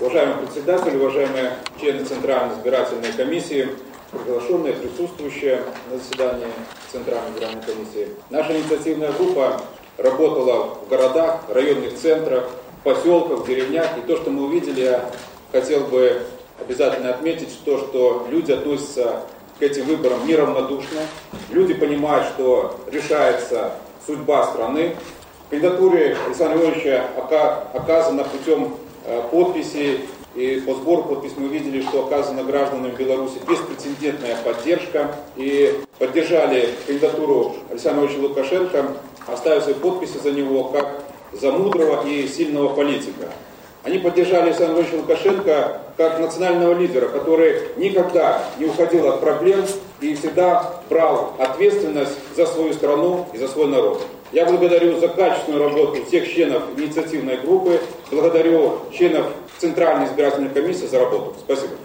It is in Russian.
Уважаемый председатель, уважаемые члены Центральной избирательной комиссии, приглашенные, присутствующие на заседании Центральной избирательной комиссии. Наша инициативная группа работала в городах, районных центрах, поселках, деревнях. И то, что мы увидели, я хотел бы обязательно отметить, что люди относятся к этим выборам неравнодушно. Люди понимают, что решается судьба страны. Кандидатуре Александра Леонидовича оказана путем подписи, и по сбору подписей мы увидели, что оказана гражданам Беларуси беспрецедентная поддержка. И поддержали кандидатуру Александра Леонидовича Лукашенко, оставив свои подписи за него как за мудрого и сильного политика. Они поддержали Александра Леонидовича Лукашенко как национального лидера, который никогда не уходил от проблем и всегда брал ответственность за свою страну и за свой народ. Я благодарю за качественную работу всех членов инициативной группы, благодарю членов Центральной избирательной комиссии за работу. Спасибо.